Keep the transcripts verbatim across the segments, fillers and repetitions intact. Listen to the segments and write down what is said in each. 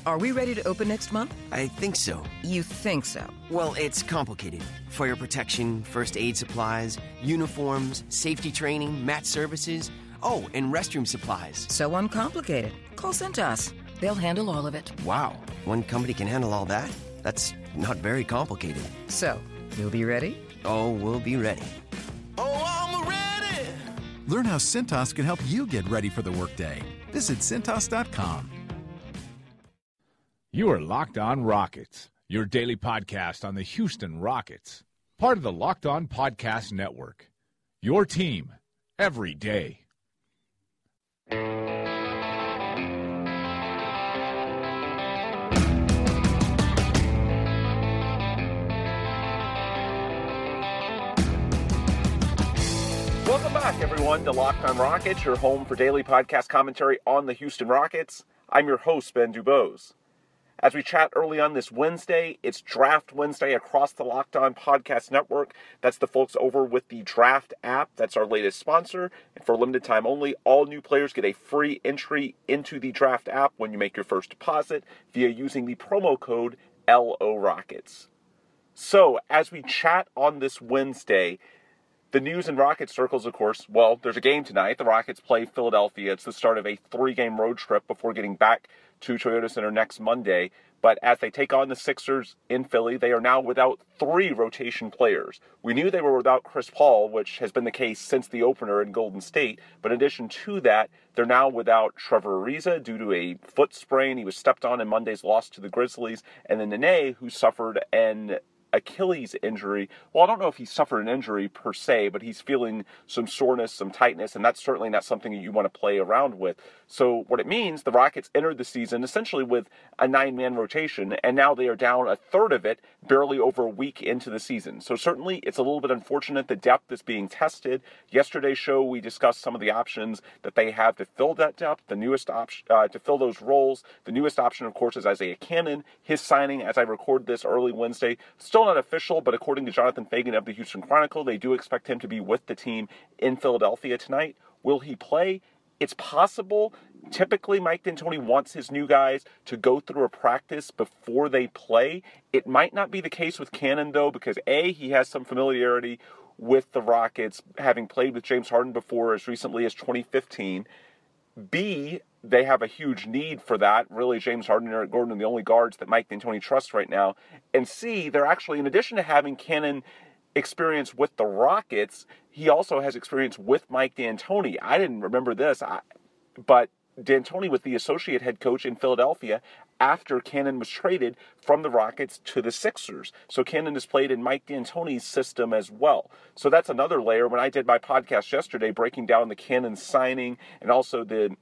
Are we ready to open next month? I think so. You think so? Well, it's complicated. Fire protection, first aid supplies, uniforms, safety training, mat services. Oh, and restroom supplies. So uncomplicated. Call Cintas. They'll handle all of it. Wow, one company can handle all that? That's not very complicated. So, you'll be ready? Oh, we'll be ready. Oh, I'm ready! Learn how Cintas can help you get ready for the workday. Visit Cintas dot com. You are Locked On Rockets, your daily podcast on the Houston Rockets, part of the Locked On Podcast Network. Your team every day. Welcome back, everyone, to Locked On Rockets, your home for daily podcast commentary on the Houston Rockets. I'm your host, Ben Dubose. As we chat early on this Wednesday, it's Draft Wednesday across the Locked On Podcast Network. That's the folks over with the Draft app. That's our latest sponsor. And for a limited time only, all new players get a free entry into the Draft app when you make your first deposit via using the promo code L O Rockets. So, as we chat on this Wednesday, the news in Rocket circles, of course, well, there's a game tonight. The Rockets play Philadelphia. It's the start of a three-game road trip before getting back to Toyota Center next Monday. But as they take on the Sixers in Philly, they are now without three rotation players. We knew they were without Chris Paul, which has been the case since the opener in Golden State. But in addition to that, they're now without Trevor Ariza due to a foot sprain. He was stepped on in Monday's loss to the Grizzlies. And then Nene, who suffered an Achilles injury. Well, I don't know if he suffered an injury per se, but he's feeling some soreness, some tightness, and that's certainly not something that you want to play around with. So what it means, the Rockets entered the season essentially with a nine-man rotation, and now they are down a third of it barely over a week into the season. So certainly it's a little bit unfortunate the depth is being tested. Yesterday's show, we discussed some of the options that they have to fill that depth, the newest option uh, to fill those roles. The newest option, of course, is Isaiah Canaan. His signing, as I record this early Wednesday, still not official, but according to Jonathan Fagan of the Houston Chronicle, they do expect him to be with the team in Philadelphia tonight. Will he play? It's possible. Typically, Mike D'Antoni wants his new guys to go through a practice before they play. It might not be the case with Canaan, though, because A, he has some familiarity with the Rockets, having played with James Harden before as recently as twenty fifteen. B, they have a huge need for that. Really, James Harden and Eric Gordon are the only guards that Mike D'Antoni trusts right now. And C, they're actually, in addition to having Canaan experience with the Rockets, he also has experience with Mike D'Antoni. I didn't remember this, I, but D'Antoni was the associate head coach in Philadelphia after Canaan was traded from the Rockets to the Sixers. So Canaan has played in Mike D'Antoni's system as well. So that's another layer. When I did my podcast yesterday breaking down the Canaan signing and also the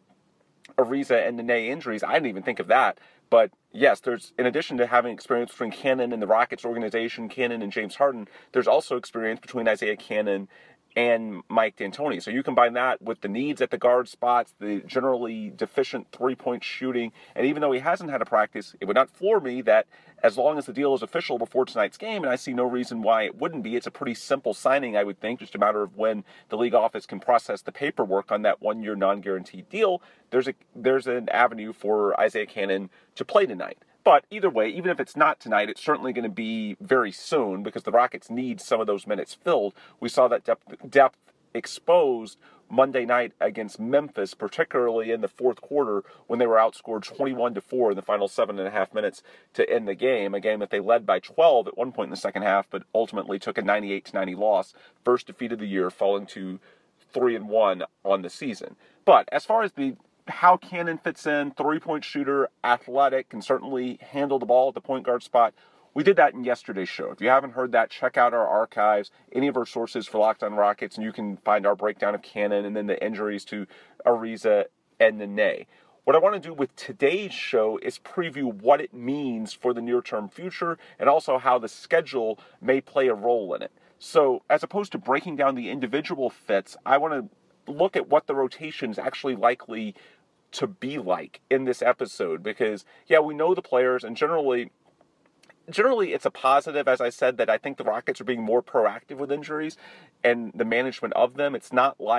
Ariza and Nene injuries, I didn't even think of that. But yes, there's, in addition to having experience between Canaan and the Rockets organization, Canaan and James Harden, there's also experience between Isaiah Canaan and Mike D'Antoni. So you combine that with the needs at the guard spots, the generally deficient three-point shooting, and even though he hasn't had a practice, it would not floor me that as long as the deal is official before tonight's game, and I see no reason why it wouldn't be, it's a pretty simple signing, I would think, just a matter of when the league office can process the paperwork on that one-year non-guaranteed deal. There's a there's an avenue for Isaiah Canaan to play tonight. But either way, even if it's not tonight, it's certainly going to be very soon because the Rockets need some of those minutes filled. We saw that depth, depth exposed Monday night against Memphis, particularly in the fourth quarter when they were outscored twenty-one to four in the final seven and a half minutes to end the game. A game that they led by twelve at one point in the second half, but ultimately took a ninety-eight to ninety loss. First defeat of the year, falling to three and one on the season. But as far as the how Canaan fits in, three-point shooter, athletic, can certainly handle the ball at the point guard spot. We did that in yesterday's show. If you haven't heard that, check out our archives, any of our sources for Locked On Rockets, and you can find our breakdown of Canaan and then the injuries to Ariza and Nene. What I want to do with today's show is preview what it means for the near-term future and also how the schedule may play a role in it. So as opposed to breaking down the individual fits, I want to look at what the rotation is actually likely to be like in this episode, because yeah, we know the players, and generally generally it's a positive, as I said, that I think the Rockets are being more proactive with injuries and the management of them. It's not like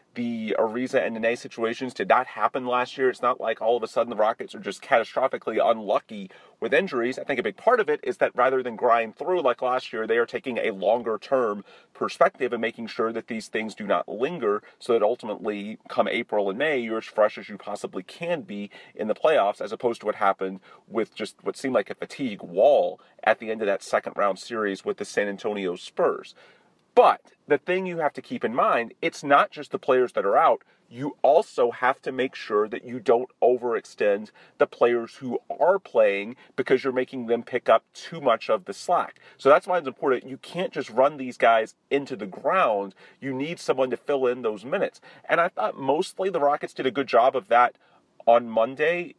the Ariza and Nene situations did not happen last year. It's not like all of a sudden the Rockets are just catastrophically unlucky with injuries. I think a big part of it is that rather than grind through like last year, they are taking a longer-term perspective and making sure that these things do not linger so that ultimately, come April and May, you're as fresh as you possibly can be in the playoffs, as opposed to what happened with just what seemed like a fatigue wall at the end of that second-round series with the San Antonio Spurs. But the thing you have to keep in mind, it's not just the players that are out. You also have to make sure that you don't overextend the players who are playing because you're making them pick up too much of the slack. So that's why it's important. You can't just run these guys into the ground. You need someone to fill in those minutes. And I thought mostly the Rockets did a good job of that on Monday.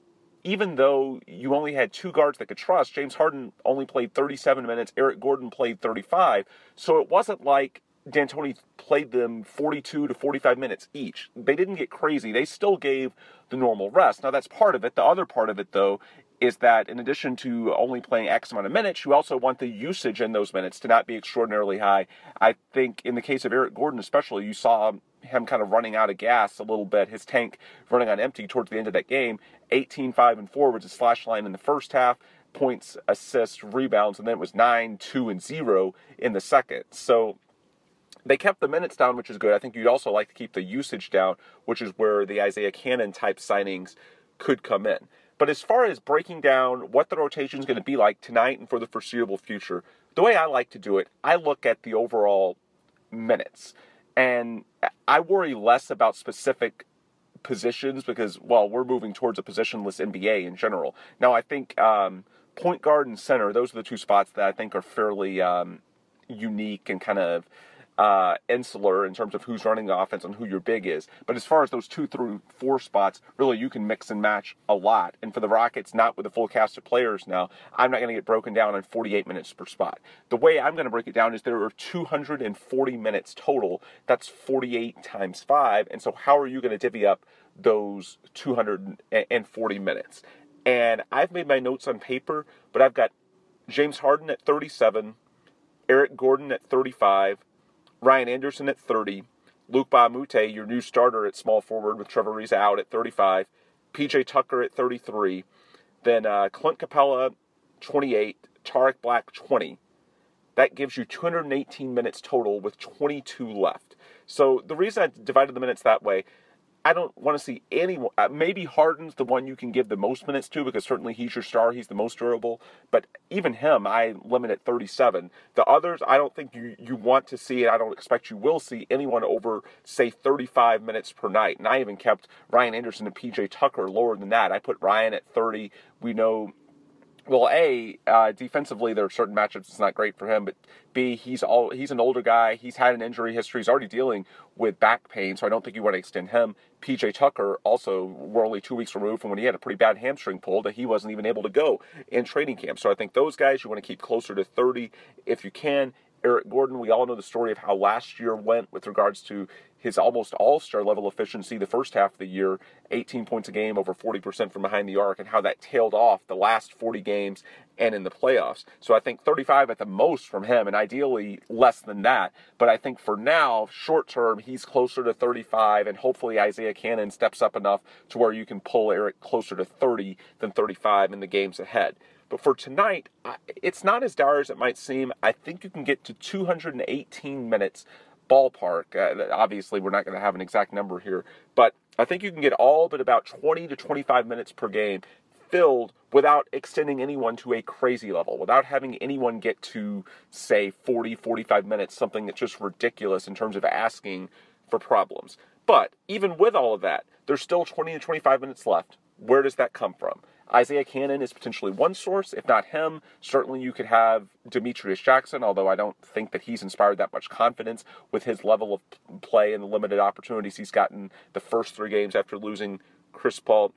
Even though you only had two guards that could trust, James Harden only played thirty-seven minutes, Eric Gordon played thirty-five. So it wasn't like D'Antoni played them forty-two to forty-five minutes each. They didn't get crazy. They still gave the normal rest. Now, that's part of it. The other part of it, though, is that in addition to only playing X amount of minutes, you also want the usage in those minutes to not be extraordinarily high. I think in the case of Eric Gordon especially, you saw him kind of running out of gas a little bit, his tank running on empty towards the end of that game. eighteen, five, and four was his slash line in the first half, points, assists, rebounds, and then it was nine, two, and zero in the second. So they kept the minutes down, which is good. I think you'd also like to keep the usage down, which is where the Isaiah Canaan type signings could come in. But as far as breaking down what the rotation is going to be like tonight and for the foreseeable future, the way I like to do it, I look at the overall minutes. And I worry less about specific positions because, well, we're moving towards a positionless N B A in general. Now, I think um, point guard and center, those are the two spots that I think are fairly um, unique and kind of uh, insular in terms of who's running the offense and who your big is. But as far as those two through four spots, really you can mix and match a lot. And for the Rockets, not with a full cast of players now, I'm not going to get broken down on forty-eight minutes per spot. The way I'm going to break it down is there are two hundred forty minutes total. That's forty-eight times five. And so how are you going to divvy up those two hundred forty minutes? And I've made my notes on paper, but I've got James Harden at thirty-seven, Eric Gordon at thirty-five, Ryan Anderson at thirty, Luc Mbah a Moute, your new starter at small forward with Trevor Ariza out at thirty-five, P J Tucker at thirty-three, then uh, Clint Capella, twenty-eight, Tarik Black, twenty. That gives you two hundred eighteen minutes total with twenty-two left. So the reason I divided the minutes that way, I don't want to see anyone. Uh, maybe Harden's the one you can give the most minutes to because certainly he's your star. He's the most durable. But even him, I limit at thirty-seven. The others, I don't think you, you want to see, and I don't expect you will see anyone over, say, thirty-five minutes per night. And I even kept Ryan Anderson and P J Tucker lower than that. I put Ryan at thirty. We know, well, A, uh, defensively, there are certain matchups it's not great for him, but B, he's all he's an older guy. He's had an injury history. He's already dealing with back pain, so I don't think you want to extend him. P J Tucker, also, we're only two weeks removed from when he had a pretty bad hamstring pull that he wasn't even able to go in training camp. So I think those guys you want to keep closer to thirty if you can. Eric Gordon, we all know the story of how last year went with regards to his almost all-star level efficiency the first half of the year, eighteen points a game, over forty percent from behind the arc, and how that tailed off the last forty games and in the playoffs. So I think thirty-five at the most from him, and ideally less than that. But I think for now, short term, he's closer to thirty-five, and hopefully Isaiah Canaan steps up enough to where you can pull Eric closer to thirty than thirty-five in the games ahead. But for tonight, it's not as dire as it might seem. I think you can get to two hundred eighteen minutes ballpark. Uh, obviously, we're not going to have an exact number here, but I think you can get all but about twenty to twenty-five minutes per game filled without extending anyone to a crazy level, without having anyone get to, say, forty, forty-five minutes, something that's just ridiculous in terms of asking for problems. But even with all of that, there's still twenty to twenty-five minutes left. Where does that come from? Isaiah Canaan is potentially one source. If not him, certainly you could have Demetrius Jackson, although I don't think that he's inspired that much confidence with his level of play and the limited opportunities he's gotten the first three games after losing Chris Paul.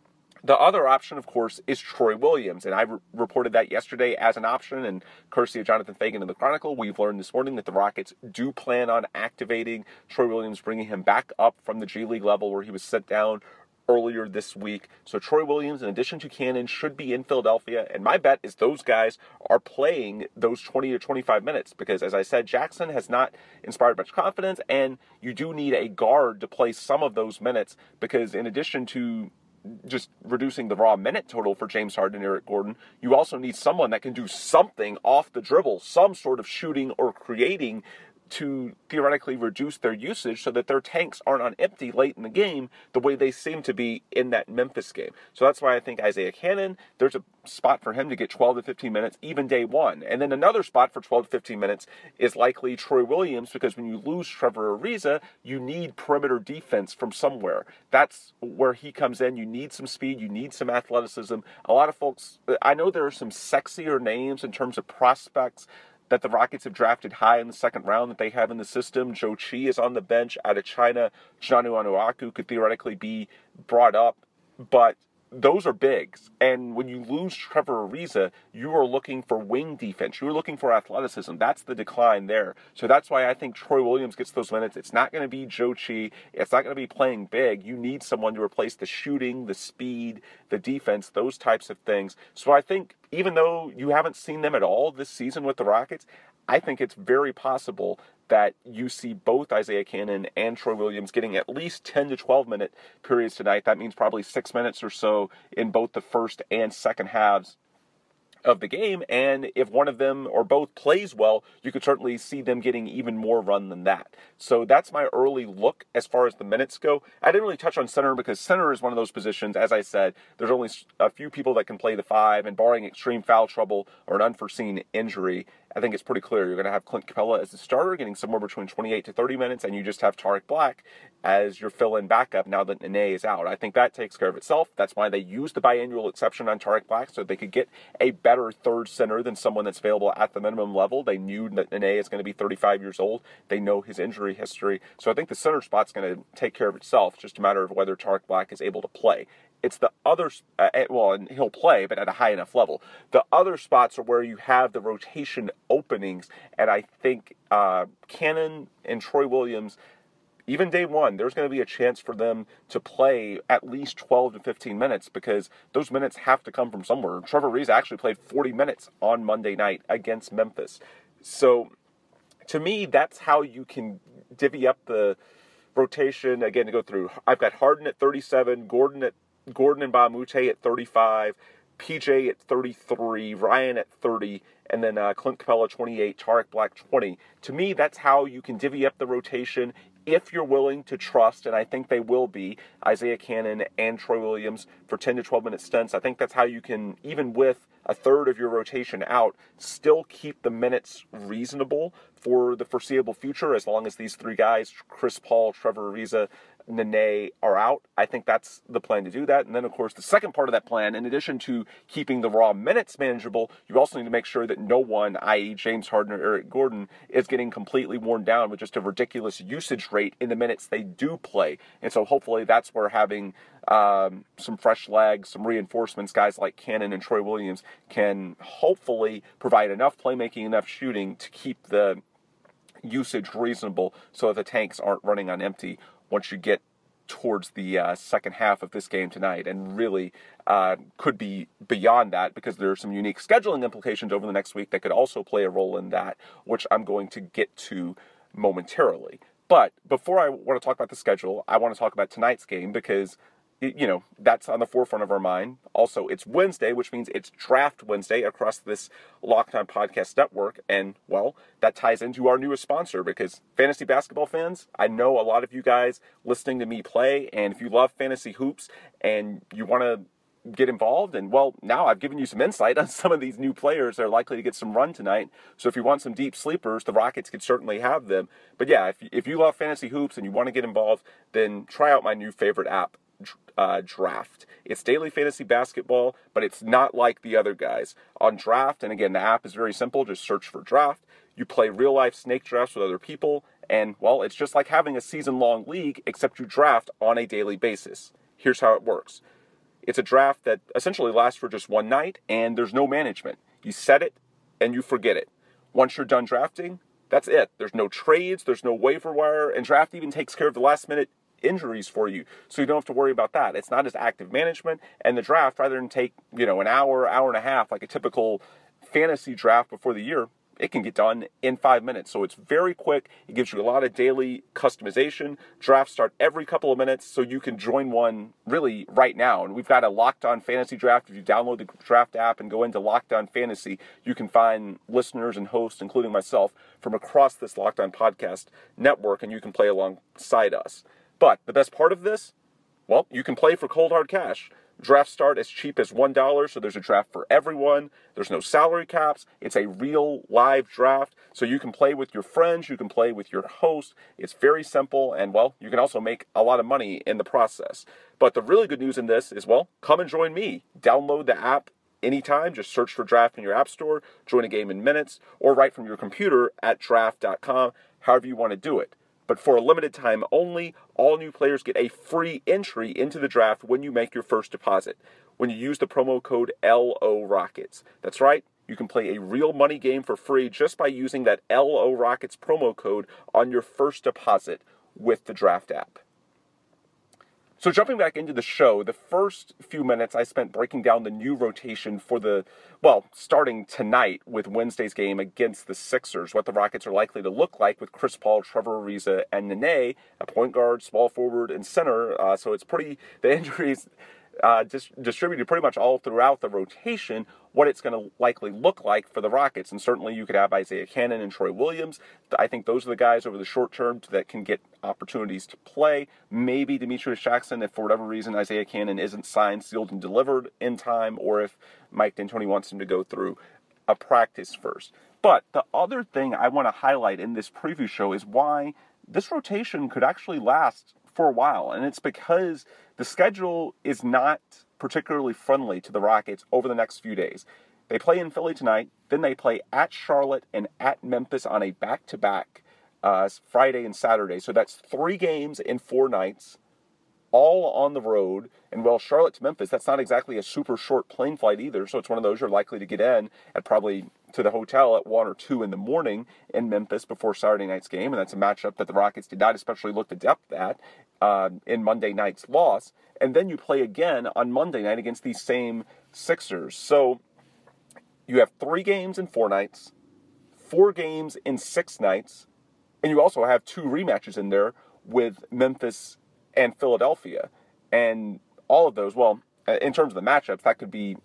The other option, of course, is Troy Williams, and I re- reported that yesterday as an option, and courtesy of Jonathan Fagan in the Chronicle, we've learned this morning that the Rockets do plan on activating Troy Williams, bringing him back up from the G League level where he was sent down earlier this week. So Troy Williams, in addition to Cannon, should be in Philadelphia. And my bet is those guys are playing those twenty to twenty-five minutes because, as I said, Jackson has not inspired much confidence. And you do need a guard to play some of those minutes because in addition to just reducing the raw minute total for James Harden and Eric Gordon, you also need someone that can do something off the dribble, some sort of shooting or creating to theoretically reduce their usage so that their tanks aren't on empty late in the game the way they seem to be in that Memphis game. So that's why I think Isaiah Cannon, there's a spot for him to get twelve to fifteen minutes, even day one. And then another spot for twelve to fifteen minutes is likely Troy Williams because when you lose Trevor Ariza, you need perimeter defense from somewhere. That's where he comes in. You need some speed. You need some athleticism. A lot of folks, I know there are some sexier names in terms of prospects that the Rockets have drafted high in the second round that they have in the system. Joe Chi is on the bench out of China. Janu Onuaku could theoretically be brought up, but those are bigs. And when you lose Trevor Ariza, you are looking for wing defense. You're looking for athleticism. That's the decline there. So that's why I think Troy Williams gets those minutes. It's not going to be Joe Chi. It's not going to be playing big. You need someone to replace the shooting, the speed, the defense, those types of things. So I think even though you haven't seen them at all this season with the Rockets, I think it's very possible that you see both Isaiah Cannon and Troy Williams getting at least ten to twelve minute periods tonight. That means probably six minutes or so in both the first and second halves of the game. And if one of them or both plays well, you could certainly see them getting even more run than that. So that's my early look as far as the minutes go. I didn't really touch on center because center is one of those positions, as I said, there's only a few people that can play the five, and barring extreme foul trouble or an unforeseen injury, I think it's pretty clear you're going to have Clint Capella as the starter, getting somewhere between twenty-eight to thirty minutes, and you just have Tariq Black as your fill-in backup now that Nene is out. I think that takes care of itself. That's why they used the biannual exception on Tariq Black, so they could get a better third center than someone that's available at the minimum level. They knew that Nene is going to be thirty-five years old. They know his injury history. So I think the center spot's going to take care of itself. It's just a matter of whether Tariq Black is able to play. It's the other, uh, well, and he'll play, but at a high enough level. The other spots are where you have the rotation openings, and I think uh, Cannon and Troy Williams, even day one, there's going to be a chance for them to play at least twelve to fifteen minutes because those minutes have to come from somewhere. Trevor Ariza actually played forty minutes on Monday night against Memphis. So, to me, that's how you can divvy up the rotation, again, to go through. I've got Harden at thirty-seven, Gordon at Gordon and Bamute at thirty-five, P J at thirty-three, Ryan at thirty, and then uh, Clint Capella twenty-eight, Tariq Black twenty. To me, that's how you can divvy up the rotation if you're willing to trust, and I think they will be, Isaiah Cannon and Troy Williams for ten to twelve minute stints. I think that's how you can, even with a third of your rotation out, still keep the minutes reasonable for the foreseeable future as long as these three guys, Chris Paul, Trevor Ariza, Nene, are out. I think that's the plan to do that. And then, of course, the second part of that plan, in addition to keeping the raw minutes manageable, you also need to make sure that no one, that is. James Harden or Eric Gordon, is getting completely worn down with just a ridiculous usage rate in the minutes they do play. And so hopefully that's where having um, some fresh legs, some reinforcements, guys like Cannon and Troy Williams can hopefully provide enough playmaking, enough shooting to keep the usage reasonable so that the tanks aren't running on empty once you get towards the uh, second half of this game tonight, and really uh, could be beyond that because there are some unique scheduling implications over the next week that could also play a role in that, which I'm going to get to momentarily. But before I want to talk about the schedule, I want to talk about tonight's game because, you know, that's on the forefront of our mind. Also, it's Wednesday, which means it's Draft Wednesday across this Locked On Podcast Network. And, well, that ties into our newest sponsor because fantasy basketball fans, I know a lot of you guys listening to me play, and if you love fantasy hoops and you want to get involved, and, well, now I've given you some insight on some of these new players that are likely to get some run tonight. So if you want some deep sleepers, the Rockets could certainly have them. But, yeah, if, if you love fantasy hoops and you want to get involved, then try out my new favorite app, Uh, Draft. It's daily fantasy basketball, but it's not like the other guys. On Draft, and again, the app is very simple, just search for Draft. You play real-life snake drafts with other people, and, well, it's just like having a season-long league, except you draft on a daily basis. Here's how it works. It's a draft that essentially lasts for just one night, and there's no management. You set it, and you forget it. Once you're done drafting, that's it. There's no trades, there's no waiver wire, and Draft even takes care of the last-minute injuries for you, so you don't have to worry about that. It's not as active management, and the draft, rather than take, you know, an hour, hour and a half, like a typical fantasy draft before the year, it can get done in five minutes. So it's very quick. It gives you a lot of daily customization. Drafts start every couple of minutes, so you can join one really right now. And we've got a Locked On Fantasy Draft. If you download the draft app and go into Locked On Fantasy, you can find listeners and hosts, including myself, from across this Locked On Podcast network, and you can play alongside us. But the best part of this, well, you can play for cold hard cash. Drafts start as cheap as one dollar, so there's a draft for everyone. There's no salary caps. It's a real live draft, so you can play with your friends. You can play with your host. It's very simple, and, well, you can also make a lot of money in the process. But the really good news in this is, well, come and join me. Download the app anytime. Just search for Draft in your app store, join a game in minutes, or right from your computer at draft dot com, however you want to do it. But for a limited time only, all new players get a free entry into the draft when you make your first deposit, when you use the promo code L O Rockets. That's right, you can play a real money game for free just by using that L O Rockets promo code on your first deposit with the draft app. So jumping back into the show, the first few minutes I spent breaking down the new rotation for the, well, starting tonight with Wednesday's game against the Sixers, what the Rockets are likely to look like with Chris Paul, Trevor Ariza, and Nene, a point guard, small forward, and center. Uh, so it's pretty, the injuries uh, dis- distributed pretty much all throughout the rotation, what it's going to likely look like for the Rockets. And certainly you could have Isaiah Cannon and Troy Williams. I think those are the guys over the short term that can get opportunities to play. Maybe Demetrius Jackson, if for whatever reason Isaiah Cannon isn't signed, sealed, and delivered in time, or if Mike D'Antoni wants him to go through a practice first. But the other thing I want to highlight in this preview show is why this rotation could actually last for a while. And it's because the schedule is not particularly friendly to the Rockets over the next few days. They play in Philly tonight, then they play at Charlotte and at Memphis on a back-to-back uh, Friday and Saturday. So that's three games in four nights, all on the road. And, well, Charlotte to Memphis, that's not exactly a super short plane flight either. So it's one of those you're likely to get in at probably to the hotel at one or two in the morning in Memphis before Saturday night's game. And that's a matchup that the Rockets did not especially look to depth at uh, in Monday night's loss. And then you play again on Monday night against these same Sixers. So you have three games in four nights, four games in six nights, and you also have two rematches in there with Memphis and Philadelphia. And all of those, well, in terms of the matchups, that could be,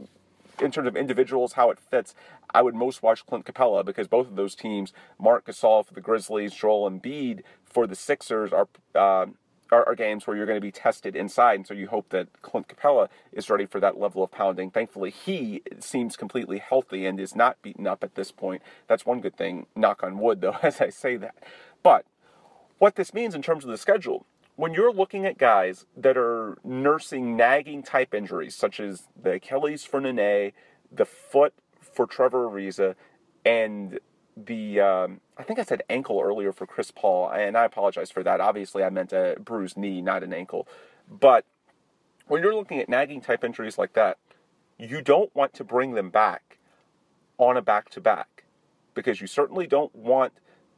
in terms of individuals, how it fits, I would most watch Clint Capella because both of those teams, Marc Gasol for the Grizzlies, Joel Embiid for the Sixers, are uh, are, are games where you're going to be tested inside, and so you hope that Clint Capella is ready for that level of pounding. Thankfully, he seems completely healthy and is not beaten up at this point. That's one good thing, knock on wood, though, as I say that. But what this means in terms of the schedule, when you're looking at guys that are nursing nagging type injuries, such as the Achilles for Nene, the foot for Trevor Ariza, and the, um, I think I said ankle earlier for Chris Paul, and I apologize for that. Obviously, I meant a bruised knee, not an ankle. But when you're looking at nagging type injuries like that, you don't want to bring them back on a back-to-back because you certainly don't want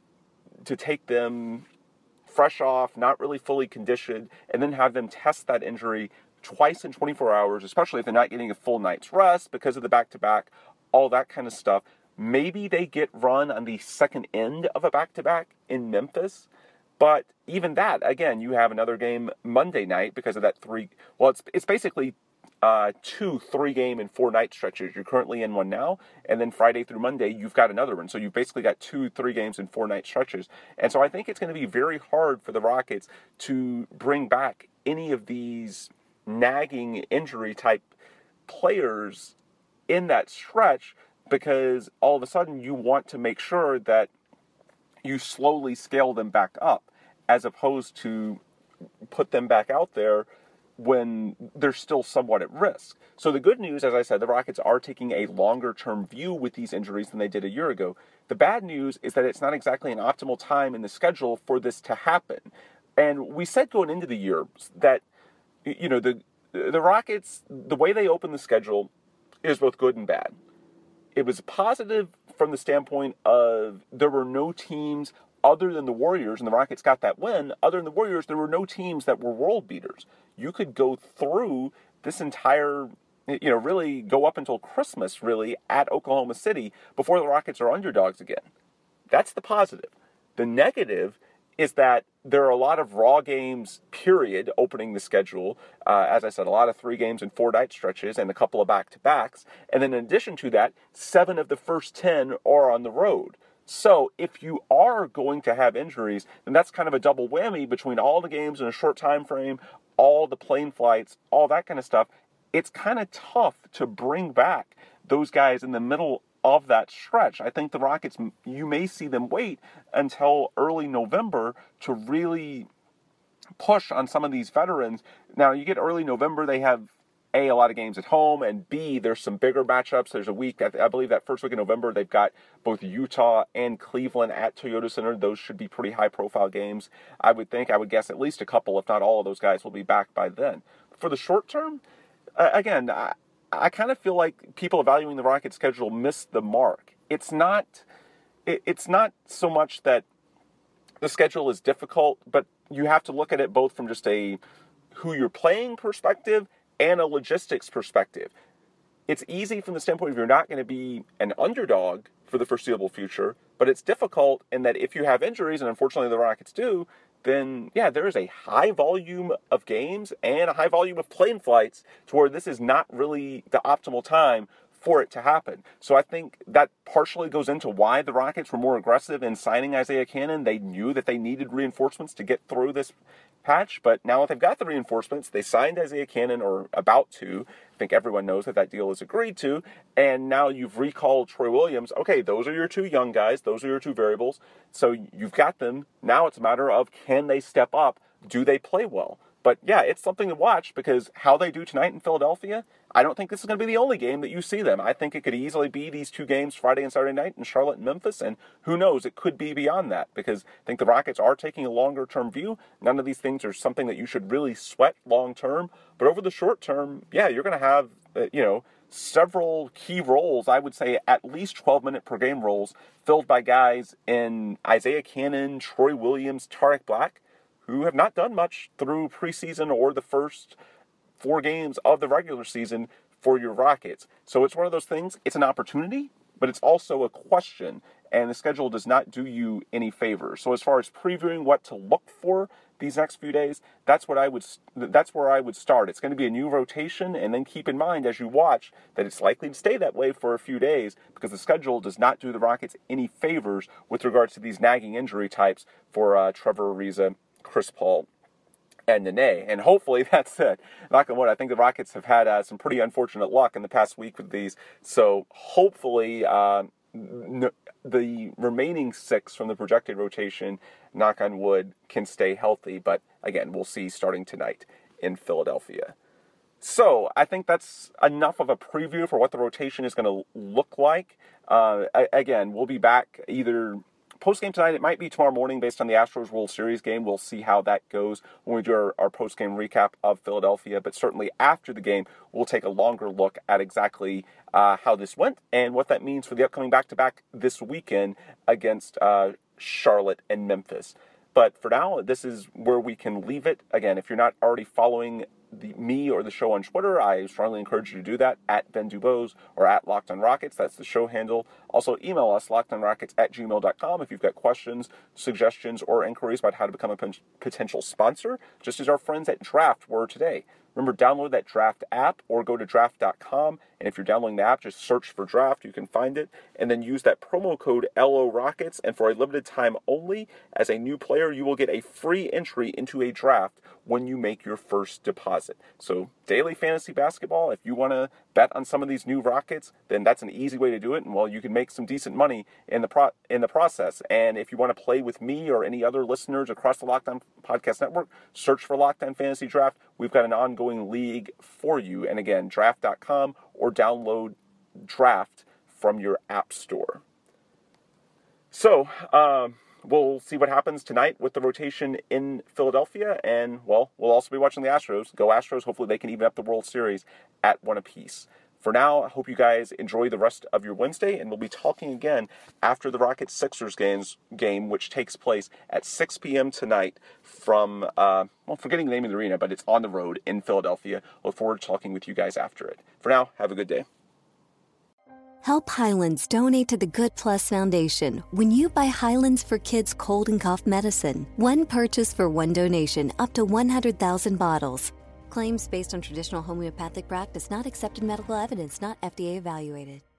to take them fresh off, not really fully conditioned, and then have them test that injury twice in twenty-four hours, especially if they're not getting a full night's rest because of the back-to-back, all that kind of stuff. Maybe they get run on the second end of a back-to-back in Memphis, but even that, again, you have another game Monday night because of that three, well, it's it's basically uh, two three-game and four-night stretches. You're currently in one now, and then Friday through Monday, you've got another one. So you've basically got two three games and four-night stretches. And so I think it's going to be very hard for the Rockets to bring back any of these nagging injury-type players in that stretch, because all of a sudden you want to make sure that you slowly scale them back up as opposed to put them back out there when they're still somewhat at risk. So the good news, as I said, the Rockets are taking a longer-term view with these injuries than they did a year ago. The bad news is that it's not exactly an optimal time in the schedule for this to happen. And we said going into the year that, you know, the the Rockets, the way they open the schedule is both good and bad. It was positive from the standpoint of there were no teams other than the Warriors, and the Rockets got that win, other than the Warriors, there were no teams that were world beaters. You could go through this entire, you know, really go up until Christmas, really, at Oklahoma City before the Rockets are underdogs again. That's the positive. The negative is that there are a lot of raw games, period, opening the schedule. Uh, as I said, a lot of three games and four night stretches and a couple of back-to-backs. And then in addition to that, seven of the first ten are on the road. So if you are going to have injuries, then that's kind of a double whammy between all the games in a short time frame, all the plane flights, all that kind of stuff. It's kind of tough to bring back those guys in the middle of that stretch. I think the Rockets, you may see them wait until early November to really push on some of these veterans. Now, you get early November, they have, A, a lot of games at home, and B, there's some bigger matchups. There's a week, I believe that first week in November, they've got both Utah and Cleveland at Toyota Center. Those should be pretty high-profile games. I would think, I would guess at least a couple, if not all of those guys will be back by then. For the short term, uh, again, I, I kind of feel like people evaluating the Rockets schedule missed the mark. It's not, it, it's not so much that the schedule is difficult, but you have to look at it both from just a who you're playing perspective and a logistics perspective. It's easy from the standpoint of you're not going to be an underdog for the foreseeable future, but it's difficult in that if you have injuries, and unfortunately the Rockets do, then, yeah, there is a high volume of games and a high volume of plane flights to where this is not really the optimal time for it to happen. So I think that partially goes into why the Rockets were more aggressive in signing Isaiah Canaan. They knew that they needed reinforcements to get through this patch, but now that they've got the reinforcements, they signed Isaiah Canaan, or about to. I think everyone knows that that deal is agreed to, and now you've recalled Troy Williams. Okay, those are your two young guys. Those are your two variables. So you've got them. Now it's a matter of, can they step up? Do they play well? But yeah, it's something to watch, because how they do tonight in Philadelphia, I don't think this is going to be the only game that you see them. I think it could easily be these two games, Friday and Saturday night, in Charlotte and Memphis, and who knows, it could be beyond that, because I think the Rockets are taking a longer-term view. None of these things are something that you should really sweat long-term, but over the short term, yeah, you're going to have, uh, you know, several key roles, I would say at least twelve-minute per game roles, filled by guys in Isaiah Canaan, Troy Williams, Tarik Black, who have not done much through preseason or the first four games of the regular season for your Rockets. So it's one of those things, it's an opportunity, but it's also a question, and the schedule does not do you any favors. So as far as previewing what to look for these next few days, that's what I would, that's where I would start. It's going to be a new rotation, and then keep in mind as you watch that it's likely to stay that way for a few days, because the schedule does not do the Rockets any favors with regards to these nagging injury types for uh, Trevor Ariza, Chris Paul, and Nene. And hopefully that's it. Knock on wood, I think the Rockets have had uh, some pretty unfortunate luck in the past week with these. So hopefully uh, n- the remaining six from the projected rotation, knock on wood, can stay healthy. But again, we'll see starting tonight in Philadelphia. So I think that's enough of a preview for what the rotation is going to look like. Uh, again, we'll be back either post-game tonight. It might be tomorrow morning based on the Astros World Series game. We'll see how that goes when we do our, our post-game recap of Philadelphia. But certainly after the game, we'll take a longer look at exactly uh, how this went and what that means for the upcoming back-to-back this weekend against uh, Charlotte and Memphis. But for now, this is where we can leave it. Again, if you're not already following the, me or the show on Twitter, I strongly encourage you to do that, at Ben Dubose or at Locked on Rockets. That's the show handle. Also, email us, lockedonrockets at gmail dot com, if you've got questions, suggestions, or inquiries about how to become a p- potential sponsor, just as our friends at Draft were today. Remember, download that Draft app or go to draft dot com. And if you're downloading the app, just search for Draft. You can find it. And then use that promo code L O Rockets. And for a limited time only, as a new player, you will get a free entry into a draft when you make your first deposit. So daily fantasy basketball, if you want to bet on some of these new Rockets, then that's an easy way to do it. And well, you can make some decent money in the pro- in the process. And if you want to play with me or any other listeners across the Locked On Podcast Network, search for Locked On Fantasy Draft. We've got an ongoing league for you. And again, draft dot com or download Draft from your app store. So, um, we'll see what happens tonight with the rotation in Philadelphia. And, well, we'll also be watching the Astros. Go Astros. Hopefully they can even up the World Series at one apiece. For now, I hope you guys enjoy the rest of your Wednesday, and we'll be talking again after the Rockets-Sixers games, game, which takes place at six p.m. tonight from, uh, well, forgetting the name of the arena, but it's on the road in Philadelphia. Look forward to talking with you guys after it. For now, have a good day. Help Highlands donate to the Good Plus Foundation when you buy Highlands for Kids cold and cough medicine. One purchase for one donation, up to one hundred thousand bottles. Claims based on traditional homeopathic practice, not accepted medical evidence, not F D A evaluated.